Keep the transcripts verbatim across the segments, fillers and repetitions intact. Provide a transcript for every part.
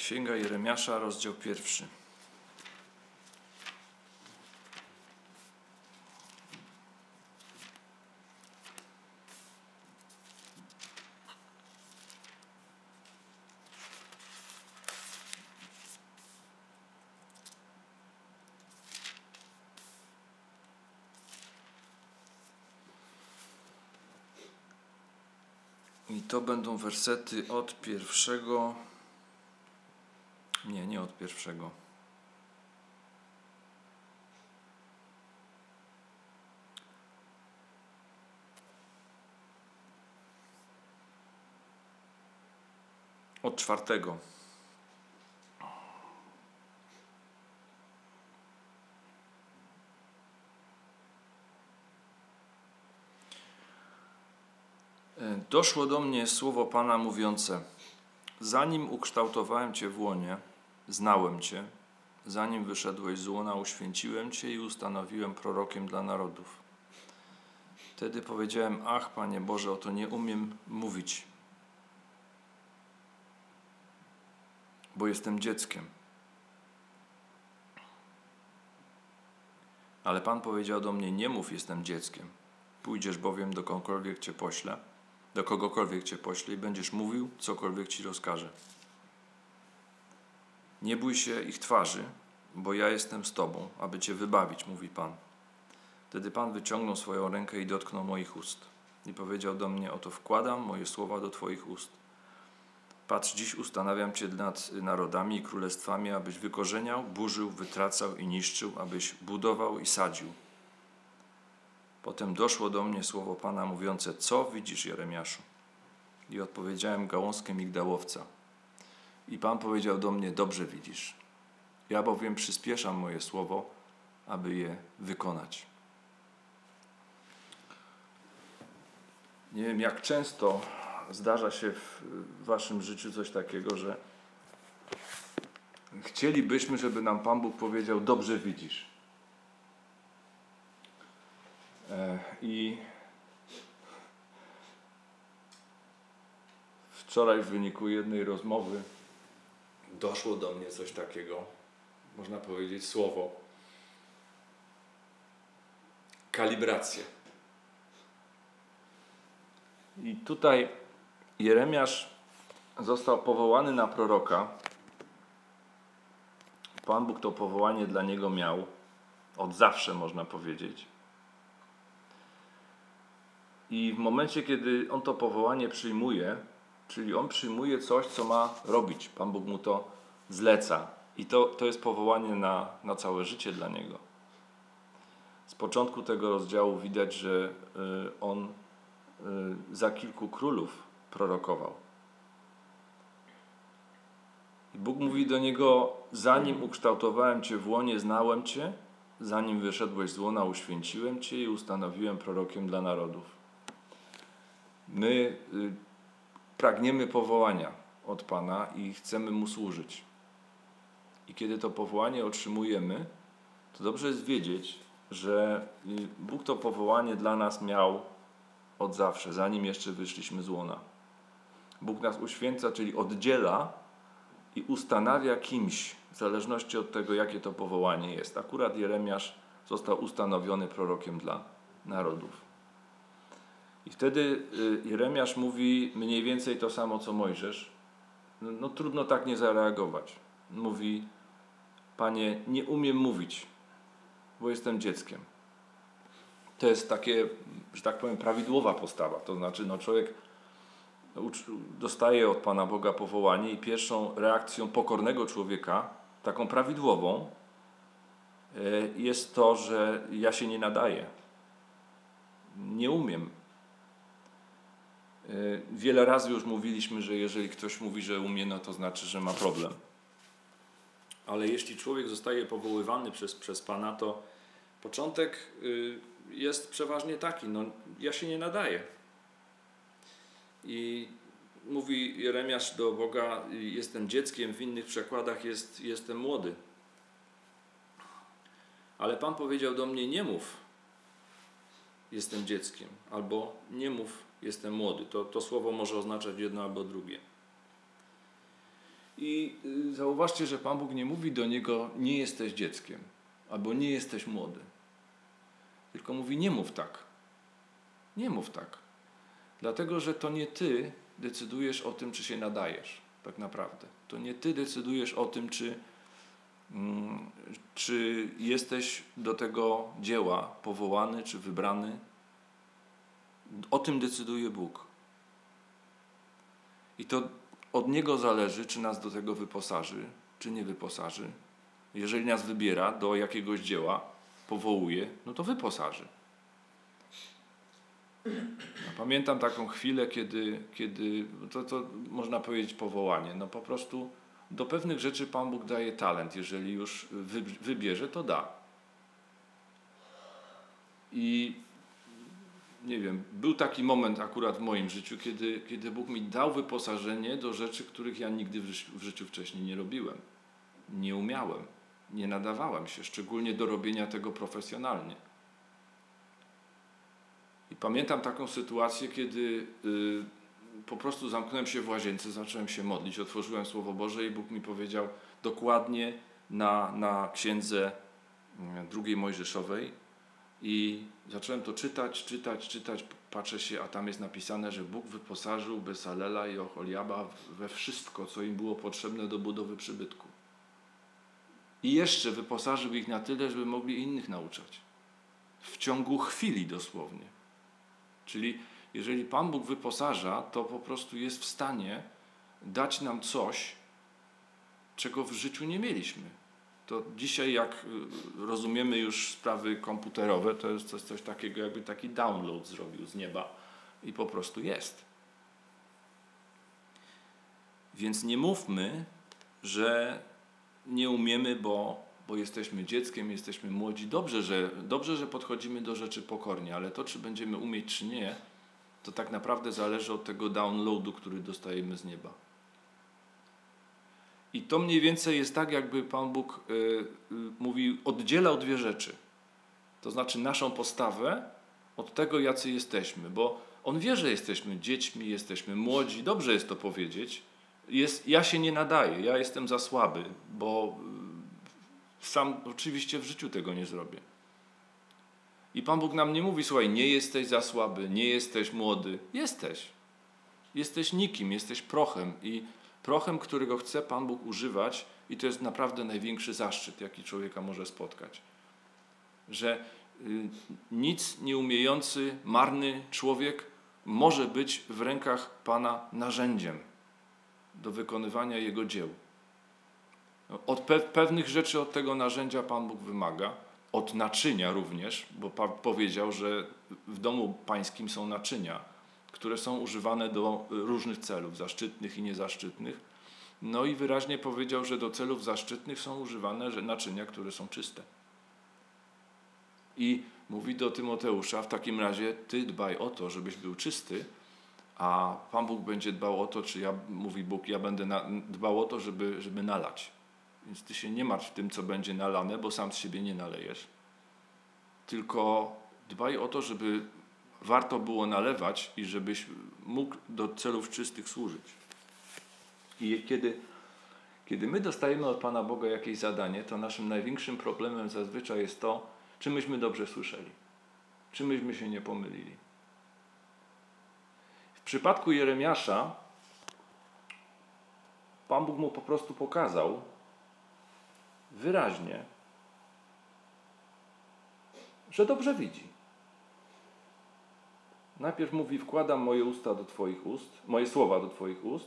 Księga Jeremiasza, rozdział pierwszy. I to będą wersety od pierwszego... Nie, nie od pierwszego. Od czwartego. Doszło do mnie słowo Pana mówiące: zanim ukształtowałem Cię w łonie, znałem Cię, zanim wyszedłeś z łona, uświęciłem Cię i ustanowiłem prorokiem dla narodów. Wtedy powiedziałem: ach, Panie Boże, oto nie umiem mówić, bo jestem dzieckiem. Ale Pan powiedział do mnie: nie mów, jestem dzieckiem. Pójdziesz bowiem dokądkolwiek Cię poślę, do kogokolwiek Cię poślę i będziesz mówił, cokolwiek Ci rozkaże. Nie bój się ich twarzy, bo ja jestem z Tobą, aby Cię wybawić, mówi Pan. Wtedy Pan wyciągnął swoją rękę i dotknął moich ust. I powiedział do mnie: oto wkładam moje słowa do Twoich ust. Patrz, dziś ustanawiam Cię nad narodami i królestwami, abyś wykorzeniał, burzył, wytracał i niszczył, abyś budował i sadził. Potem doszło do mnie słowo Pana mówiące: co widzisz, Jeremiaszu? I odpowiedziałem: gałązkę migdałowca. I Pan powiedział do mnie: dobrze widzisz. Ja bowiem przyspieszam moje słowo, aby je wykonać. Nie wiem, jak często zdarza się w waszym życiu coś takiego, że chcielibyśmy, żeby nam Pan Bóg powiedział: dobrze widzisz. I wczoraj w wyniku jednej rozmowy doszło do mnie coś takiego, można powiedzieć słowo kalibracja. I tutaj Jeremiasz został powołany na proroka. Pan Bóg to powołanie dla niego miał od zawsze, można powiedzieć. I w momencie, kiedy on to powołanie przyjmuje, czyli on przyjmuje coś, co ma robić, Pan Bóg mu to zleca. I to, to jest powołanie na, na całe życie dla niego. Z początku tego rozdziału widać, że y, on y, za kilku królów prorokował. I Bóg mówi do niego: zanim ukształtowałem Cię w łonie, znałem Cię, zanim wyszedłeś z łona, uświęciłem Cię i ustanowiłem prorokiem dla narodów. My y, pragniemy powołania od Pana i chcemy Mu służyć. I kiedy to powołanie otrzymujemy, to dobrze jest wiedzieć, że y, Bóg to powołanie dla nas miał od zawsze, zanim jeszcze wyszliśmy z łona. Bóg nas uświęca, czyli oddziela i ustanawia kimś, w zależności od tego, jakie to powołanie jest. Akurat Jeremiasz został ustanowiony prorokiem dla narodów. I wtedy Jeremiasz mówi mniej więcej to samo, co Mojżesz. No, no trudno tak nie zareagować. Mówi: Panie, nie umiem mówić, bo jestem dzieckiem. To jest takie, że tak powiem, prawidłowa postawa. To znaczy, no człowiek dostaje od Pana Boga powołanie i pierwszą reakcją pokornego człowieka, taką prawidłową, jest to, że ja się nie nadaję. Nie umiem. Wiele razy już mówiliśmy, że jeżeli ktoś mówi, że umie, no to znaczy, że ma problem. Ale jeśli człowiek zostaje powoływany przez, przez Pana, to początek jest przeważnie taki: no ja się nie nadaję. I mówi Jeremiasz do Boga: jestem dzieckiem, w innych przekładach jest jestem młody. Ale Pan powiedział do mnie: nie mów, jestem dzieckiem, albo nie mów, jestem młody. To, to słowo może oznaczać jedno albo drugie. I zauważcie, że Pan Bóg nie mówi do niego: nie jesteś dzieckiem, albo nie jesteś młody. Tylko mówi: nie mów tak. Nie mów tak. Dlatego, że to nie ty decydujesz o tym, czy się nadajesz, tak naprawdę. To nie ty decydujesz o tym, czy, mm, czy jesteś do tego dzieła powołany, czy wybrany. O tym decyduje Bóg. I to od Niego zależy, czy nas do tego wyposaży, czy nie wyposaży. Jeżeli nas wybiera do jakiegoś dzieła, powołuje, no to wyposaży. Ja pamiętam taką chwilę, kiedy, kiedy to, to można powiedzieć powołanie. No po prostu do pewnych rzeczy Pan Bóg daje talent. Jeżeli już wy, wybierze, to da. I nie wiem, był taki moment akurat w moim życiu, kiedy, kiedy Bóg mi dał wyposażenie do rzeczy, których ja nigdy w życiu, w życiu wcześniej nie robiłem. Nie umiałem, nie nadawałem się, szczególnie do robienia tego profesjonalnie. I pamiętam taką sytuację, kiedy y, po prostu zamknąłem się w łazience, zacząłem się modlić, otworzyłem Słowo Boże i Bóg mi powiedział dokładnie na, na księdze drugiej Mojżeszowej i zacząłem to czytać, czytać, czytać, patrzę się, a tam jest napisane, że Bóg wyposażył Besalela i Oholiaba we wszystko, co im było potrzebne do budowy przybytku. I jeszcze wyposażył ich na tyle, żeby mogli innych nauczać. W ciągu chwili dosłownie. Czyli jeżeli Pan Bóg wyposaża, to po prostu jest w stanie dać nam coś, czego w życiu nie mieliśmy. To dzisiaj, jak rozumiemy już sprawy komputerowe, to jest coś, coś takiego, jakby taki download zrobił z nieba i po prostu jest. Więc nie mówmy, że nie umiemy, bo, bo jesteśmy dzieckiem, jesteśmy młodzi. Dobrze że, dobrze, że podchodzimy do rzeczy pokornie, ale to, czy będziemy umieć, czy nie, to tak naprawdę zależy od tego downloadu, który dostajemy z nieba. I to mniej więcej jest tak, jakby Pan Bóg y, y, mówi, oddzielał dwie rzeczy. To znaczy naszą postawę od tego, jacy jesteśmy. Bo On wie, że jesteśmy dziećmi, jesteśmy młodzi. Dobrze jest to powiedzieć. Jest, ja się nie nadaję, ja jestem za słaby, bo y, sam oczywiście w życiu tego nie zrobię. I Pan Bóg nam nie mówi: słuchaj, nie jesteś za słaby, nie jesteś młody. Jesteś. Jesteś nikim, jesteś prochem i prochem, którego chce Pan Bóg używać, i to jest naprawdę największy zaszczyt, jaki człowieka może spotkać. Że y, nic nieumiejący, marny człowiek może być w rękach Pana narzędziem do wykonywania Jego dzieł. Od pe- pewnych rzeczy od tego narzędzia Pan Bóg wymaga, od naczynia również, bo pa- powiedział, że w domu pańskim są naczynia, które są używane do różnych celów, zaszczytnych i niezaszczytnych. No i wyraźnie powiedział, że do celów zaszczytnych są używane naczynia, które są czyste. I mówi do Tymoteusza: w takim razie ty dbaj o to, żebyś był czysty, a Pan Bóg będzie dbał o to, czy ja, mówi Bóg, ja będę na, dbał o to, żeby, żeby nalać. Więc ty się nie martw tym, co będzie nalane, bo sam z siebie nie nalejesz. Tylko dbaj o to, żeby warto było nalewać i żebyś mógł do celów czystych służyć. I kiedy, kiedy my dostajemy od Pana Boga jakieś zadanie, to naszym największym problemem zazwyczaj jest to, czy myśmy dobrze słyszeli, czy myśmy się nie pomylili. W przypadku Jeremiasza Pan Bóg mu po prostu pokazał wyraźnie, że dobrze widzi. Najpierw mówi: wkładam moje usta do Twoich ust, moje słowa do Twoich ust.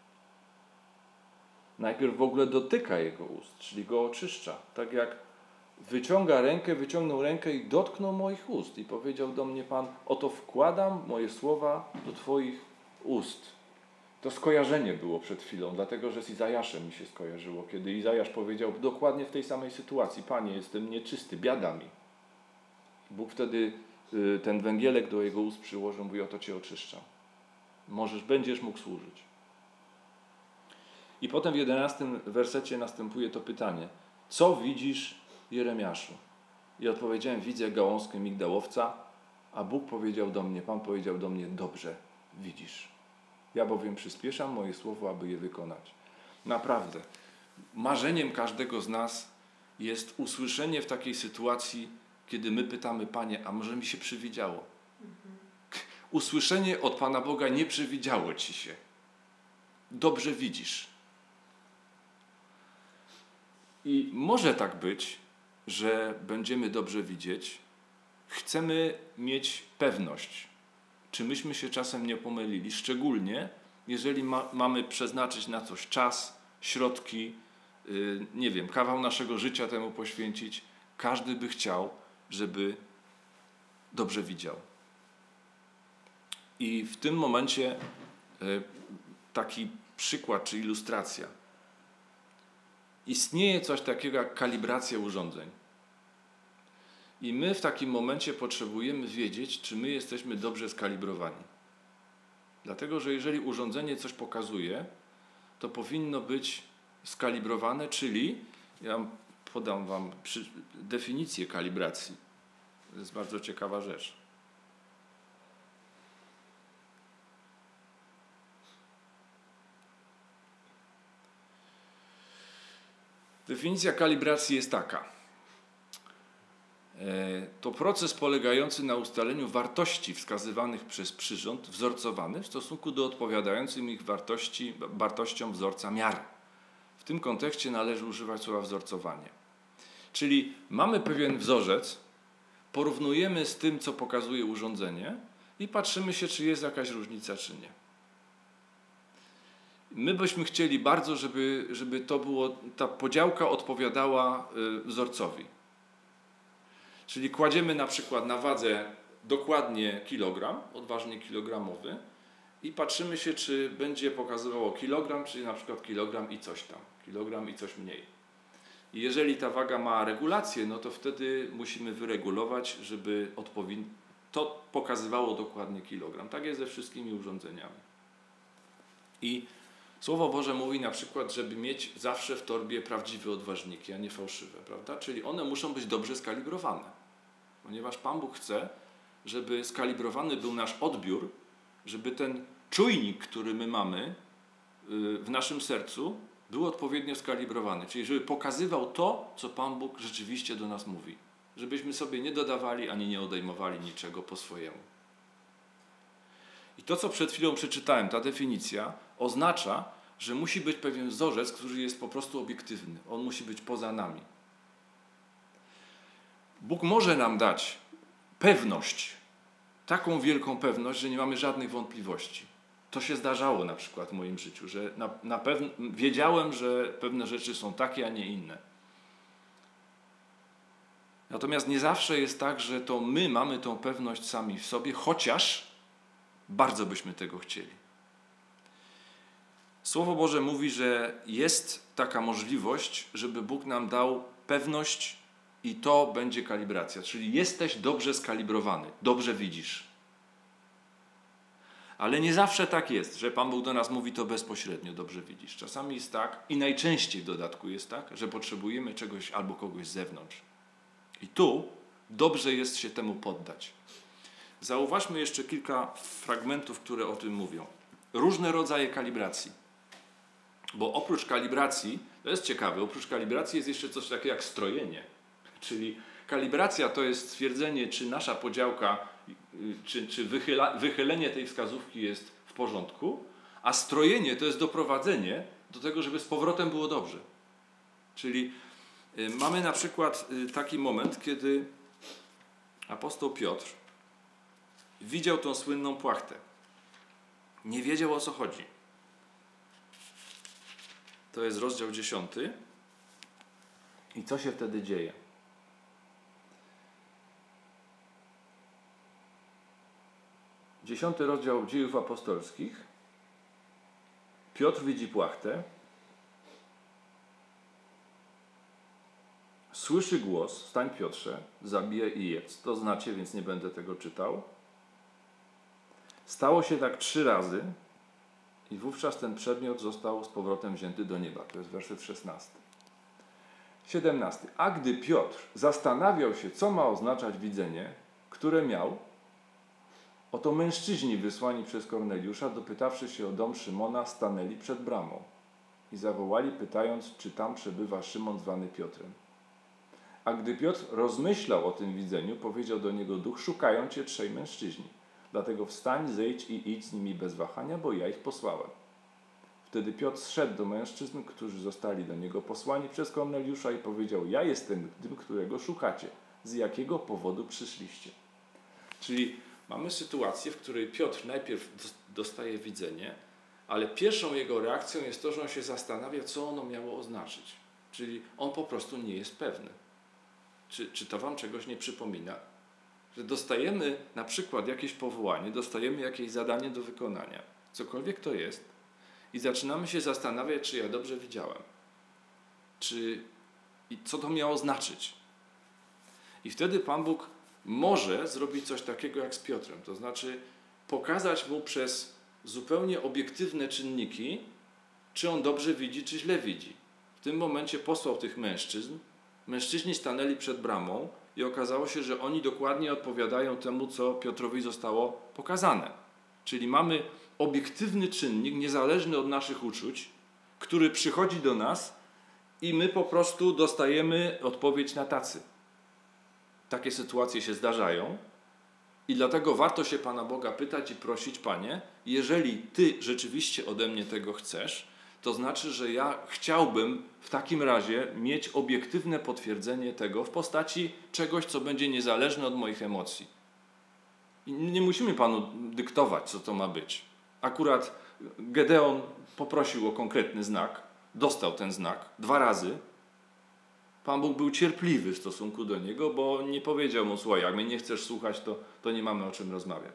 Najpierw w ogóle dotyka jego ust, czyli go oczyszcza. Tak jak wyciąga rękę, wyciągnął rękę i dotknął moich ust. I powiedział do mnie Pan: oto wkładam moje słowa do Twoich ust. To skojarzenie było przed chwilą, dlatego że z Izajaszem mi się skojarzyło, kiedy Izajasz powiedział dokładnie w tej samej sytuacji: Panie, jestem nieczysty, biada mi. Bóg wtedy y, ten węgielek do jego ust przyłożył, mówi: oto Cię oczyszczam. Możesz, będziesz mógł służyć. I potem w jedenastym wersecie następuje to pytanie: co widzisz, Jeremiaszu? I odpowiedziałem: widzę gałązkę migdałowca, a Bóg powiedział do mnie, Pan powiedział do mnie: dobrze widzisz. Ja bowiem przyspieszam moje słowo, aby je wykonać. Naprawdę. Marzeniem każdego z nas jest usłyszenie w takiej sytuacji, kiedy my pytamy: Panie, a może mi się przywidziało? Mhm. Usłyszenie od Pana Boga: nie przywidziało ci się. Dobrze widzisz. I może tak być, że będziemy dobrze widzieć. Chcemy mieć pewność, czy myśmy się czasem nie pomylili, szczególnie jeżeli ma, mamy przeznaczyć na coś czas, środki, yy, nie wiem, kawał naszego życia temu poświęcić. Każdy by chciał, żeby dobrze widział. I w tym momencie yy, taki przykład czy ilustracja. Istnieje coś takiego jak kalibracja urządzeń. I my w takim momencie potrzebujemy wiedzieć, czy my jesteśmy dobrze skalibrowani. Dlatego, że jeżeli urządzenie coś pokazuje, to powinno być skalibrowane, czyli ja podam Wam przy, definicję kalibracji. To jest bardzo ciekawa rzecz. Definicja kalibracji jest taka. To proces polegający na ustaleniu wartości wskazywanych przez przyrząd wzorcowany w stosunku do odpowiadającym ich wartości, wartościom wzorca miar. W tym kontekście należy używać słowa wzorcowanie. Czyli mamy pewien wzorzec, porównujemy z tym, co pokazuje urządzenie i patrzymy się, czy jest jakaś różnica, czy nie. My byśmy chcieli bardzo, żeby, żeby to było, ta podziałka odpowiadała y, wzorcowi. Czyli kładziemy na przykład na wadze dokładnie kilogram, odważnie kilogramowy i patrzymy się, czy będzie pokazywało kilogram, czyli na przykład kilogram i coś tam, kilogram i coś mniej. I jeżeli ta waga ma regulację, no to wtedy musimy wyregulować, żeby odpowiednio to pokazywało dokładnie kilogram. Tak jest ze wszystkimi urządzeniami. I Słowo Boże mówi na przykład, żeby mieć zawsze w torbie prawdziwe odważniki, a nie fałszywe, prawda? Czyli one muszą być dobrze skalibrowane. Ponieważ Pan Bóg chce, żeby skalibrowany był nasz odbiór, żeby ten czujnik, który my mamy w naszym sercu, był odpowiednio skalibrowany. Czyli żeby pokazywał to, co Pan Bóg rzeczywiście do nas mówi. Żebyśmy sobie nie dodawali, ani nie odejmowali niczego po swojemu. I to, co przed chwilą przeczytałem, ta definicja, oznacza, że musi być pewien wzorzec, który jest po prostu obiektywny. On musi być poza nami. Bóg może nam dać pewność, taką wielką pewność, że nie mamy żadnych wątpliwości. To się zdarzało na przykład w moim życiu, że na, na pew... wiedziałem, że pewne rzeczy są takie, a nie inne. Natomiast nie zawsze jest tak, że to my mamy tą pewność sami w sobie, chociaż bardzo byśmy tego chcieli. Słowo Boże mówi, że jest taka możliwość, żeby Bóg nam dał pewność i to będzie kalibracja. Czyli jesteś dobrze skalibrowany, dobrze widzisz. Ale nie zawsze tak jest, że Pan Bóg do nas mówi to bezpośrednio, dobrze widzisz. Czasami jest tak i najczęściej w dodatku jest tak, że potrzebujemy czegoś albo kogoś z zewnątrz. I tu dobrze jest się temu poddać. Zauważmy jeszcze kilka fragmentów, które o tym mówią. Różne rodzaje kalibracji. Bo oprócz kalibracji, to jest ciekawe, oprócz kalibracji jest jeszcze coś takiego jak strojenie. Czyli kalibracja to jest stwierdzenie, czy nasza podziałka, czy, czy wychyla, wychylenie tej wskazówki jest w porządku, a strojenie to jest doprowadzenie do tego, żeby z powrotem było dobrze. Czyli y, mamy na przykład y, taki moment, kiedy apostoł Piotr widział tą słynną płachtę. Nie wiedział, o co chodzi. To jest rozdział dziesiąty. I co się wtedy dzieje? Dziesiąty rozdział Dziejów Apostolskich. Piotr widzi płachtę. Słyszy głos: wstań, Piotrze, zabijaj i jedz. To znacie, więc nie będę tego czytał. Stało się tak trzy razy i wówczas ten przedmiot został z powrotem wzięty do nieba. To jest werset szesnasty. siedemnasty. A gdy Piotr zastanawiał się, co ma oznaczać widzenie, które miał, oto mężczyźni wysłani przez Korneliusza, dopytawszy się o dom Szymona, stanęli przed bramą. i zawołali, pytając, czy tam przebywa Szymon zwany Piotrem. A gdy Piotr rozmyślał o tym widzeniu, powiedział do niego duch, szukają cię trzej mężczyźni. Dlatego wstań, zejdź i idź z nimi bez wahania, bo ja ich posłałem. Wtedy Piotr zszedł do mężczyzn, którzy zostali do niego posłani przez Korneliusza i powiedział, ja jestem tym, którego szukacie. Z jakiego powodu przyszliście? Czyli mamy sytuację, w której Piotr najpierw dostaje widzenie, ale pierwszą jego reakcją jest to, że on się zastanawia, co ono miało oznaczyć. Czyli on po prostu nie jest pewny. Czy, czy to wam czegoś nie przypomina? Że dostajemy na przykład jakieś powołanie, dostajemy jakieś zadanie do wykonania, cokolwiek to jest, i zaczynamy się zastanawiać, czy ja dobrze widziałem. Czy, i co to miało znaczyć? I wtedy Pan Bóg może zrobić coś takiego jak z Piotrem, to znaczy pokazać mu przez zupełnie obiektywne czynniki, czy on dobrze widzi, czy źle widzi. W tym momencie posłał tych mężczyzn. Mężczyźni stanęli przed bramą i okazało się, że oni dokładnie odpowiadają temu, co Piotrowi zostało pokazane. Czyli mamy obiektywny czynnik, niezależny od naszych uczuć, który przychodzi do nas i my po prostu dostajemy odpowiedź na tacy. Takie sytuacje się zdarzają i dlatego warto się Pana Boga pytać i prosić, Panie, jeżeli Ty rzeczywiście ode mnie tego chcesz, to znaczy, że ja chciałbym w takim razie mieć obiektywne potwierdzenie tego w postaci czegoś, co będzie niezależne od moich emocji. I nie musimy Panu dyktować, co to ma być. Akurat Gedeon poprosił o konkretny znak, dostał ten znak dwa razy. Pan Bóg był cierpliwy w stosunku do niego, bo nie powiedział mu, słuchaj, jak mnie nie chcesz słuchać, to, to nie mamy o czym rozmawiać.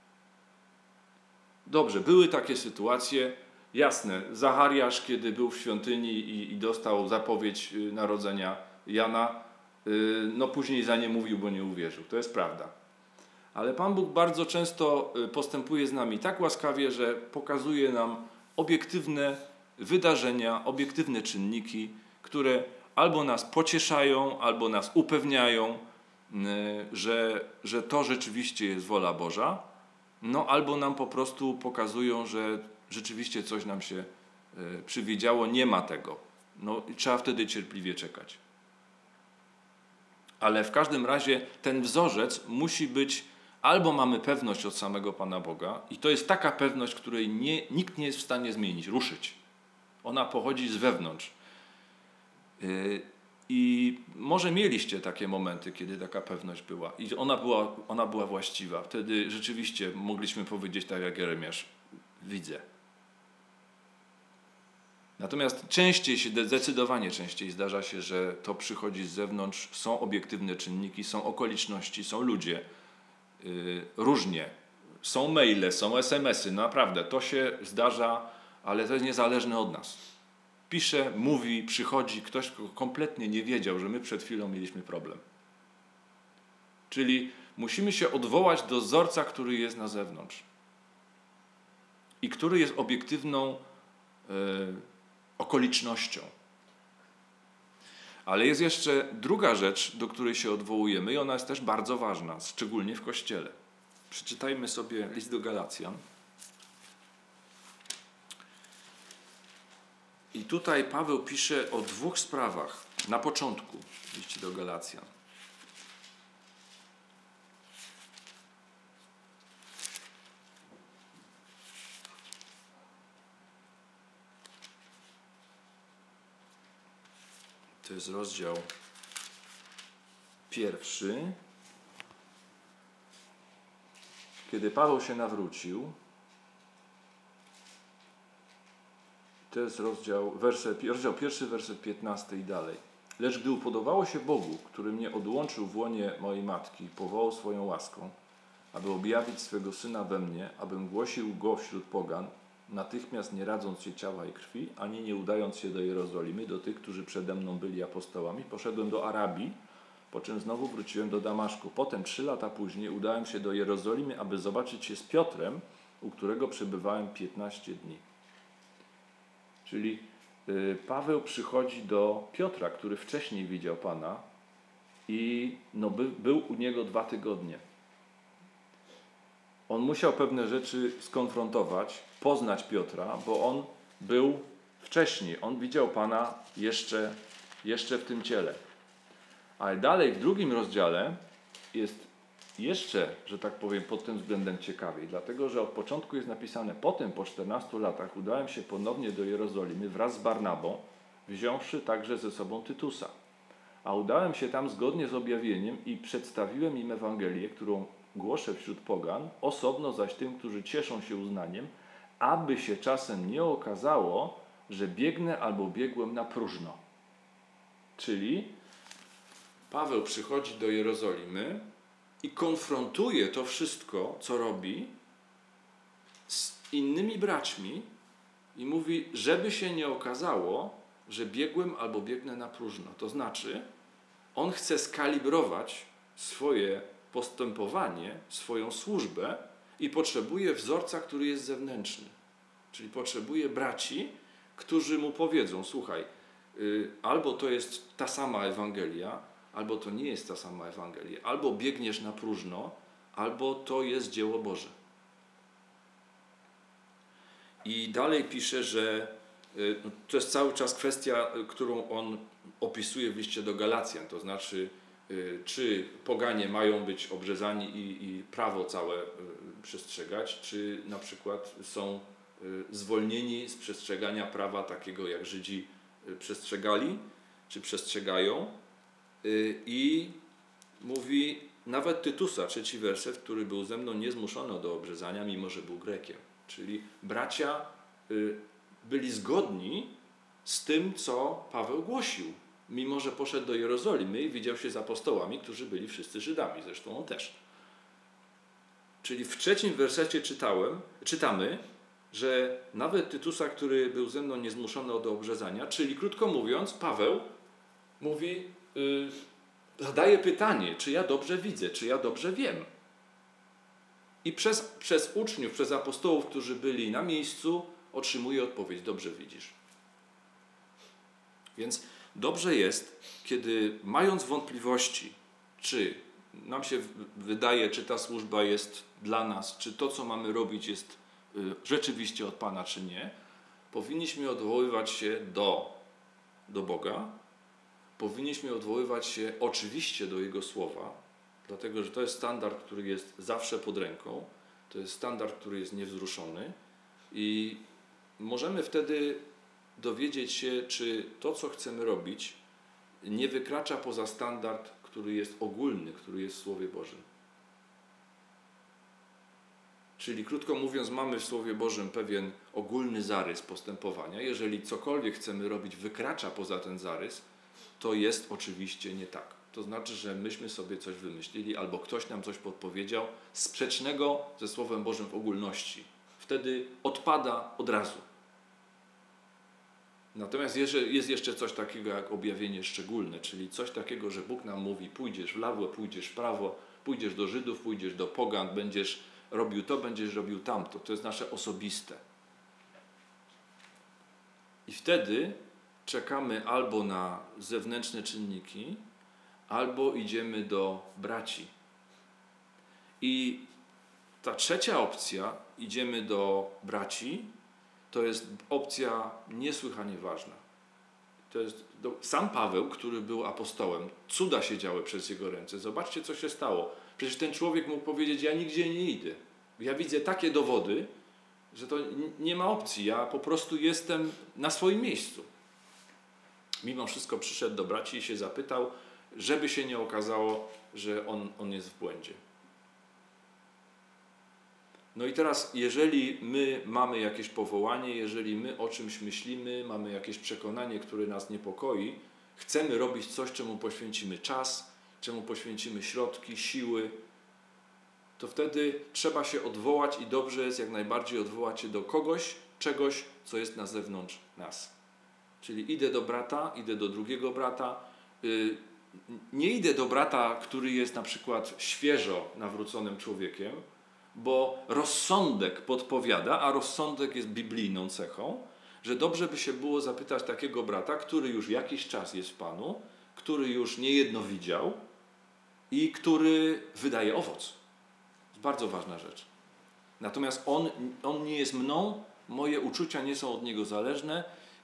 Dobrze, były takie sytuacje, jasne, Zachariasz, kiedy był w świątyni i, i dostał zapowiedź narodzenia Jana, yy, no później za nie mówił, bo nie uwierzył. To jest prawda. Ale Pan Bóg bardzo często postępuje z nami tak łaskawie, że pokazuje nam obiektywne wydarzenia, obiektywne czynniki, które albo nas pocieszają, albo nas upewniają, że, że to rzeczywiście jest wola Boża, no albo nam po prostu pokazują, że rzeczywiście coś nam się przywidziało, nie ma tego. No i trzeba wtedy cierpliwie czekać. Ale w każdym razie ten wzorzec musi być, albo mamy pewność od samego Pana Boga i to jest taka pewność, której nie, nikt nie jest w stanie zmienić, ruszyć. Ona pochodzi z wewnątrz. Yy, I może mieliście takie momenty, kiedy taka pewność była i ona była, ona była właściwa. Wtedy rzeczywiście mogliśmy powiedzieć tak jak Jeremiasz, widzę. Natomiast częściej się, zdecydowanie częściej zdarza się, że to przychodzi z zewnątrz, są obiektywne czynniki, są okoliczności, są ludzie, yy, różnie. Są maile, są es em esy, naprawdę, to się zdarza, ale to jest niezależne od nas. Pisze, mówi, przychodzi ktoś, kto kompletnie nie wiedział, że my przed chwilą mieliśmy problem. Czyli musimy się odwołać do wzorca, który jest na zewnątrz i który jest obiektywną yy, okolicznością. Ale jest jeszcze druga rzecz, do której się odwołujemy i ona jest też bardzo ważna, szczególnie w Kościele. Przeczytajmy sobie list do Galacjan. I tutaj Paweł pisze o dwóch sprawach na początku listu do Galacjan. To jest rozdział pierwszy. Kiedy Paweł się nawrócił, to jest rozdział, werset, rozdział pierwszy, werset piętnasty i dalej. Lecz gdy upodobało się Bogu, który mnie odłączył w łonie mojej matki, powołał swoją łaską, aby objawić swego Syna we mnie, abym głosił Go wśród pogan, natychmiast nie radząc się ciała i krwi, ani nie udając się do Jerozolimy, do tych, którzy przede mną byli apostołami, poszedłem do Arabii, po czym znowu wróciłem do Damaszku. Potem trzy lata później udałem się do Jerozolimy, aby zobaczyć się z Piotrem, u którego przebywałem piętnaście dni. Czyli y, Paweł przychodzi do Piotra, który wcześniej widział Pana i no, by, był u niego dwa tygodnie. On musiał pewne rzeczy skonfrontować, poznać Piotra, bo on był wcześniej. On widział Pana jeszcze, jeszcze w tym ciele. Ale dalej w drugim rozdziale jest jeszcze, że tak powiem, pod tym względem ciekawiej, dlatego że od początku jest napisane: potem po czternastu latach udałem się ponownie do Jerozolimy wraz z Barnabą, wziąwszy także ze sobą Tytusa. A udałem się tam zgodnie z objawieniem i przedstawiłem im Ewangelię, którą głoszę wśród pogan, osobno zaś tym, którzy cieszą się uznaniem, aby się czasem nie okazało, że biegnę albo biegłem na próżno. Czyli Paweł przychodzi do Jerozolimy i konfrontuje to wszystko, co robi, z innymi braćmi i mówi, żeby się nie okazało, że biegłem albo biegnę na próżno. To znaczy, on chce skalibrować swoje postępowanie, swoją służbę i potrzebuje wzorca, który jest zewnętrzny. Czyli potrzebuje braci, którzy mu powiedzą: słuchaj, yy, albo to jest ta sama Ewangelia, albo to nie jest ta sama Ewangelia. Albo biegniesz na próżno, albo to jest dzieło Boże. I dalej pisze, że yy, to jest cały czas kwestia, którą on opisuje w liście do Galacjan. To znaczy, yy, czy poganie mają być obrzezani i, i prawo całe yy, przestrzegać, czy na przykład są yy, zwolnieni z przestrzegania prawa takiego, jak Żydzi yy, przestrzegali, czy przestrzegają. I mówi nawet Tytusa, trzeci werset, który był ze mną niezmuszony do obrzezania, mimo że był Grekiem. Czyli bracia byli zgodni z tym, co Paweł głosił, mimo że poszedł do Jerozolimy i widział się z apostołami, którzy byli wszyscy Żydami, zresztą on też. Czyli w trzecim wersecie czytałem, czytamy, że nawet Tytusa, który był ze mną niezmuszony do obrzezania, czyli krótko mówiąc, Paweł mówi, Yy, zadaje pytanie, czy ja dobrze widzę, czy ja dobrze wiem. I przez, przez uczniów, przez apostołów, którzy byli na miejscu, otrzymuje odpowiedź: dobrze widzisz. Więc dobrze jest, kiedy mając wątpliwości, czy nam się wydaje, czy ta służba jest dla nas, czy to, co mamy robić, jest yy, rzeczywiście od Pana, czy nie, powinniśmy odwoływać się do, do Boga. Powinniśmy odwoływać się oczywiście do Jego Słowa, dlatego że to jest standard, który jest zawsze pod ręką, to jest standard, który jest niewzruszony i możemy wtedy dowiedzieć się, czy to, co chcemy robić, nie wykracza poza standard, który jest ogólny, który jest w Słowie Bożym. Czyli krótko mówiąc, mamy w Słowie Bożym pewien ogólny zarys postępowania. Jeżeli cokolwiek chcemy robić wykracza poza ten zarys, to jest oczywiście nie tak. To znaczy, że myśmy sobie coś wymyślili albo ktoś nam coś podpowiedział sprzecznego ze Słowem Bożym w ogólności. Wtedy odpada od razu. Natomiast jest jeszcze coś takiego jak objawienie szczególne, czyli coś takiego, że Bóg nam mówi: pójdziesz w lewo, pójdziesz w prawo, pójdziesz do Żydów, pójdziesz do pogan, będziesz robił to, będziesz robił tamto. To jest nasze osobiste. I wtedy czekamy albo na zewnętrzne czynniki, albo idziemy do braci. I ta trzecia opcja, idziemy do braci, to jest opcja niesłychanie ważna. To jest sam Paweł, który był apostołem. Cuda się działy przez jego ręce. Zobaczcie, co się stało. Przecież ten człowiek mógł powiedzieć: ja nigdzie nie idę. Ja widzę takie dowody, że to nie ma opcji. Ja po prostu jestem na swoim miejscu. Mimo wszystko przyszedł do braci i się zapytał, żeby się nie okazało, że on, on jest w błędzie. No i teraz, jeżeli my mamy jakieś powołanie, jeżeli my o czymś myślimy, mamy jakieś przekonanie, które nas niepokoi, chcemy robić coś, czemu poświęcimy czas, czemu poświęcimy środki, siły, to wtedy trzeba się odwołać i dobrze jest jak najbardziej odwołać się do kogoś, czegoś, co jest na zewnątrz nas. Czyli idę do brata, idę do drugiego brata. Yy, nie idę do brata, który jest na przykład świeżo nawróconym człowiekiem, bo rozsądek podpowiada, a rozsądek jest biblijną cechą, że dobrze by się było zapytać takiego brata, który już jakiś czas jest w Panu, który już niejedno widział i który wydaje owoc. To jest bardzo ważna rzecz. Natomiast on, on nie jest mną, moje uczucia nie są od niego zależne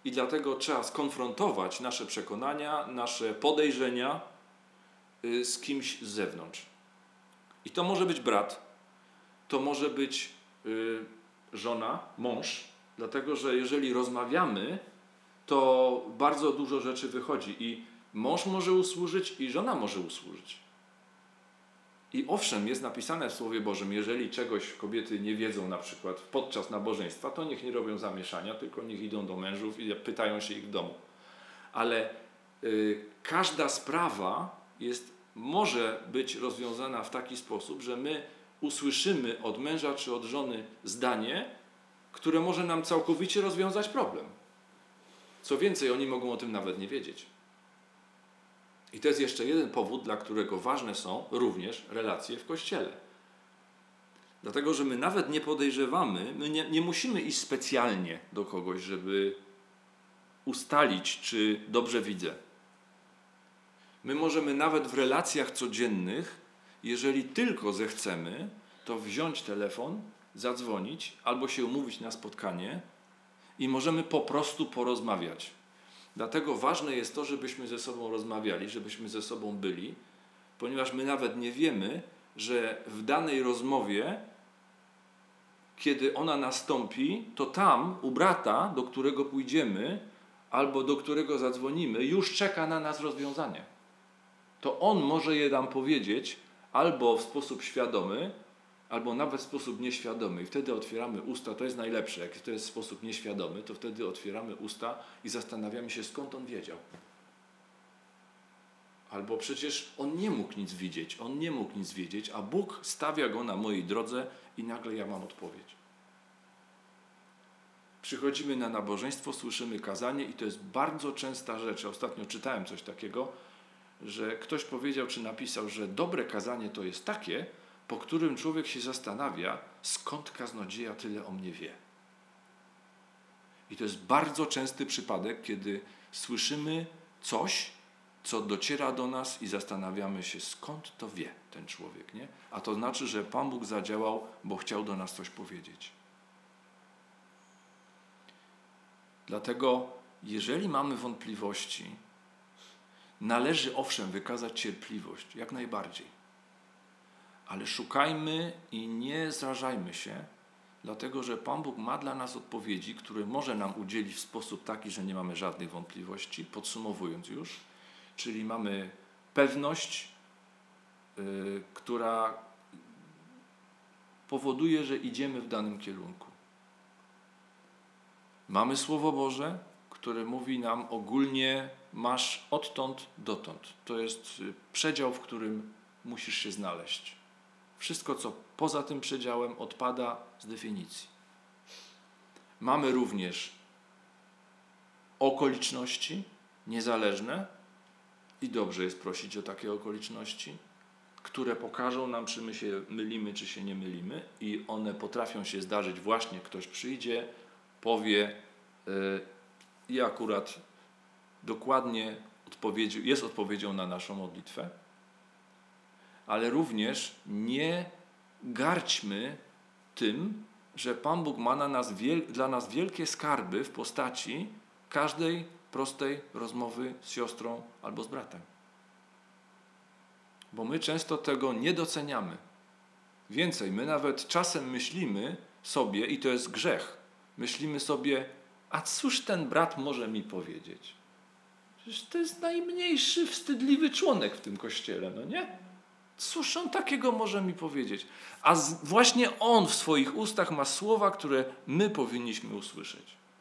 i dlatego trzeba skonfrontować nasze przekonania, nasze podejrzenia z kimś z zewnątrz. I to może być brat, to może być y, żona, mąż, dlatego że jeżeli rozmawiamy, to bardzo dużo rzeczy wychodzi i mąż może usłużyć i żona może usłużyć. I owszem, jest napisane w Słowie Bożym, jeżeli czegoś kobiety nie wiedzą na przykład podczas nabożeństwa, to niech nie robią zamieszania, tylko niech idą do mężów i pytają się ich w domu. Ale y, każda sprawa jest, może być rozwiązana w taki sposób, że my usłyszymy od męża czy od żony zdanie, które może nam całkowicie rozwiązać problem. Co więcej, oni mogą o tym nawet nie wiedzieć. I to jest jeszcze jeden powód, dla którego ważne są również relacje w Kościele. Dlatego, że my nawet nie podejrzewamy, my nie, nie musimy iść specjalnie do kogoś, żeby ustalić, czy dobrze widzę. My możemy nawet w relacjach codziennych, jeżeli tylko zechcemy, to wziąć telefon, zadzwonić albo się umówić na spotkanie i możemy po prostu porozmawiać. Dlatego ważne jest to, żebyśmy ze sobą rozmawiali, żebyśmy ze sobą byli, ponieważ my nawet nie wiemy, że w danej rozmowie, kiedy ona nastąpi, to tam u brata, do którego pójdziemy albo do którego zadzwonimy, już czeka na nas rozwiązanie. To on może je nam powiedzieć albo w sposób świadomy, albo nawet w sposób nieświadomy. I wtedy otwieramy usta, to jest najlepsze. Jak to jest w sposób nieświadomy, to wtedy otwieramy usta i zastanawiamy się, skąd on wiedział. Albo przecież on nie mógł nic widzieć, on nie mógł nic wiedzieć, a Bóg stawia go na mojej drodze i nagle ja mam odpowiedź. Przychodzimy na nabożeństwo, słyszymy kazanie i to jest bardzo częsta rzecz. Ostatnio czytałem coś takiego, że ktoś powiedział czy napisał, że dobre kazanie to jest takie, po którym człowiek się zastanawia, skąd kaznodzieja tyle o mnie wie. I to jest bardzo częsty przypadek, kiedy słyszymy coś, co dociera do nas i zastanawiamy się, skąd to wie ten człowiek, nie? A to znaczy, że Pan Bóg zadziałał, bo chciał do nas coś powiedzieć. Dlatego, jeżeli mamy wątpliwości, należy owszem wykazać cierpliwość, jak najbardziej. Ale szukajmy i nie zrażajmy się, dlatego że Pan Bóg ma dla nas odpowiedzi, które może nam udzielić w sposób taki, że nie mamy żadnych wątpliwości, podsumowując już, czyli mamy pewność, yy, która powoduje, że idziemy w danym kierunku. Mamy Słowo Boże, które mówi nam ogólnie, masz odtąd dotąd. To jest przedział, w którym musisz się znaleźć. Wszystko, co poza tym przedziałem, odpada z definicji. Mamy również okoliczności niezależne i dobrze jest prosić o takie okoliczności, które pokażą nam, czy my się mylimy, czy się nie mylimy i one potrafią się zdarzyć właśnie, ktoś przyjdzie, powie yy, i akurat dokładnie odpowiedzi, jest odpowiedzią na naszą modlitwę. Ale również nie garćmy tym, że Pan Bóg ma na nas wiel- dla nas wielkie skarby w postaci każdej prostej rozmowy z siostrą albo z bratem. Bo my często tego nie doceniamy. Więcej, my nawet czasem myślimy sobie, i to jest grzech, myślimy sobie, a cóż ten brat może mi powiedzieć? Przecież to jest najmniejszy, wstydliwy członek w tym kościele, no nie? Cóż on takiego może mi powiedzieć? A z, właśnie on w swoich ustach ma słowa, które my powinniśmy usłyszeć.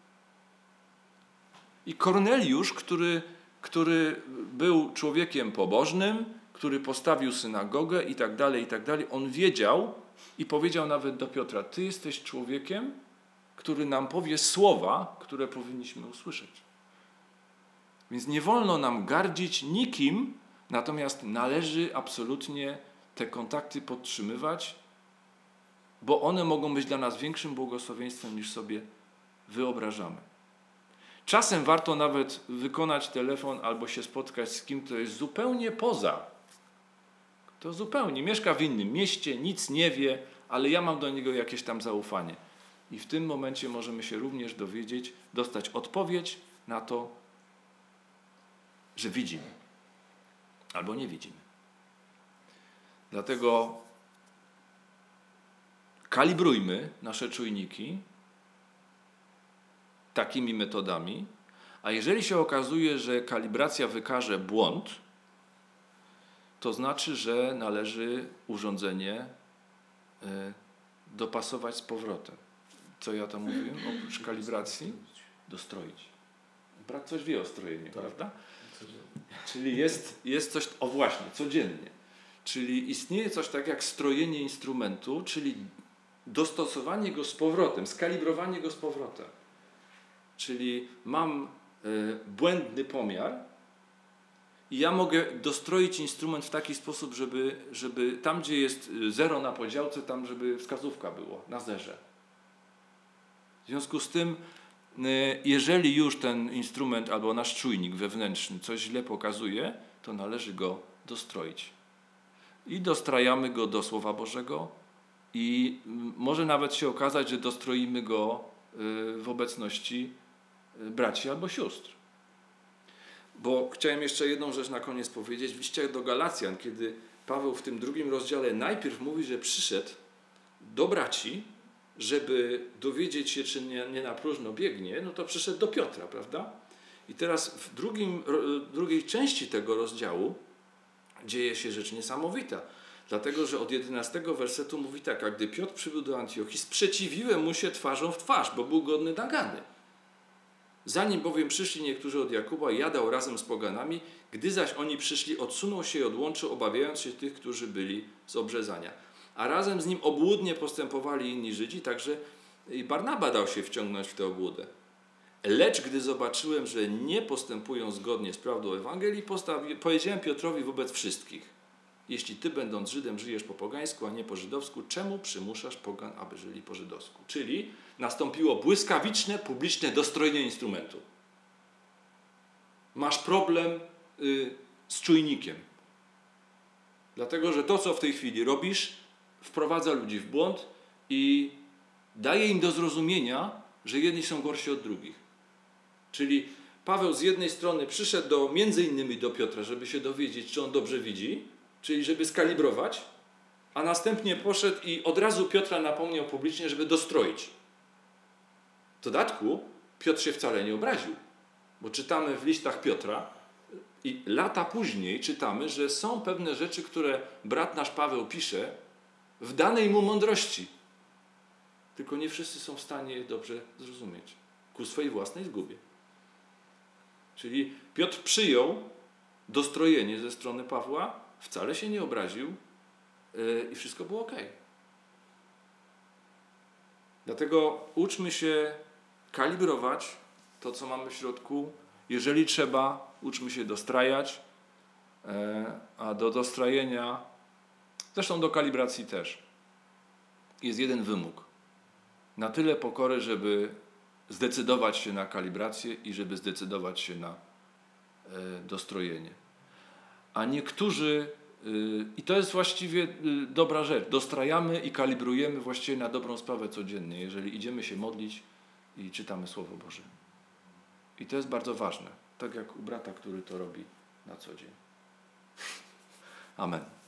I Korneliusz, który, który był człowiekiem pobożnym, który postawił synagogę i tak dalej, i tak dalej, on wiedział i powiedział nawet do Piotra, ty jesteś człowiekiem, który nam powie słowa, które powinniśmy usłyszeć. Więc nie wolno nam gardzić nikim, natomiast należy absolutnie te kontakty podtrzymywać, bo one mogą być dla nas większym błogosławieństwem niż sobie wyobrażamy. Czasem warto nawet wykonać telefon albo się spotkać z kim, kto jest zupełnie poza. To zupełnie mieszka w innym mieście, nic nie wie, ale ja mam do niego jakieś tam zaufanie. I w tym momencie możemy się również dowiedzieć, dostać odpowiedź na to, że widzimy albo nie widzimy. Dlatego kalibrujmy nasze czujniki takimi metodami, a jeżeli się okazuje, że kalibracja wykaże błąd, to znaczy, że należy urządzenie y, dopasować z powrotem. Co ja tam mówiłem oprócz kalibracji? Dostroić. Brat coś wie o strojeniu, tak, prawda? Czyli jest, jest coś, o właśnie, codziennie. Czyli istnieje coś tak jak strojenie instrumentu, czyli dostosowanie go z powrotem, skalibrowanie go z powrotem. Czyli mam y, błędny pomiar i ja mogę dostroić instrument w taki sposób, żeby, żeby tam, gdzie jest zero na podziałce, tam, żeby wskazówka było na zerze. W związku z tym, y, jeżeli już ten instrument albo nasz czujnik wewnętrzny coś źle pokazuje, to należy go dostroić. I dostrajamy go do Słowa Bożego i może nawet się okazać, że dostroimy go y, w obecności braci albo sióstr. Bo chciałem jeszcze jedną rzecz na koniec powiedzieć. W liście do Galacjan, kiedy Paweł w tym drugim rozdziale najpierw mówi, że przyszedł do braci, żeby dowiedzieć się, czy nie, nie na próżno biegnie, no to przyszedł do Piotra, prawda? I teraz w drugim, drugiej części tego rozdziału dzieje się rzecz niesamowita. Dlatego, że od jedenastego wersetu mówi tak: a gdy Piotr przybył do Antiochii, sprzeciwiłem mu się twarzą w twarz, bo był godny nagany. Zanim bowiem przyszli niektórzy od Jakuba, jadał razem z poganami, gdy zaś oni przyszli, odsunął się i odłączył, obawiając się tych, którzy byli z obrzezania. A razem z nim obłudnie postępowali inni Żydzi, także i Barnaba dał się wciągnąć w tę obłudę. Lecz gdy zobaczyłem, że nie postępują zgodnie z prawdą Ewangelii, postawi, powiedziałem Piotrowi wobec wszystkich: jeśli ty, będąc Żydem, żyjesz po pogańsku, a nie po żydowsku, czemu przymuszasz pogan, aby żyli po żydowsku? Czyli nastąpiło błyskawiczne, publiczne dostrojenie instrumentu. Masz problem y, z czujnikiem. Dlatego, że to, co w tej chwili robisz, wprowadza ludzi w błąd i daje im do zrozumienia, że jedni są gorsi od drugich. Czyli Paweł z jednej strony przyszedł do, między innymi do Piotra, żeby się dowiedzieć, czy on dobrze widzi, czyli żeby skalibrować, a następnie poszedł i od razu Piotra napomniał publicznie, żeby dostroić. W dodatku Piotr się wcale nie obraził, bo czytamy w listach Piotra i lata później czytamy, że są pewne rzeczy, które brat nasz Paweł pisze w danej mu mądrości. Tylko nie wszyscy są w stanie je dobrze zrozumieć. Ku swojej własnej zgubie. Czyli Piotr przyjął dostrojenie ze strony Pawła, wcale się nie obraził yy, i wszystko było ok. Dlatego uczmy się kalibrować to, co mamy w środku. Jeżeli trzeba, uczmy się dostrajać, yy, a do dostrajenia, zresztą do kalibracji też, jest jeden wymóg. Na tyle pokory, żeby zdecydować się na kalibrację i żeby zdecydować się na yy, dostrojenie. A niektórzy, yy, i to jest właściwie yy, dobra rzecz, dostrajamy i kalibrujemy właściwie na dobrą sprawę codziennie, jeżeli idziemy się modlić i czytamy Słowo Boże. I to jest bardzo ważne, tak jak u brata, który to robi na co dzień. Amen.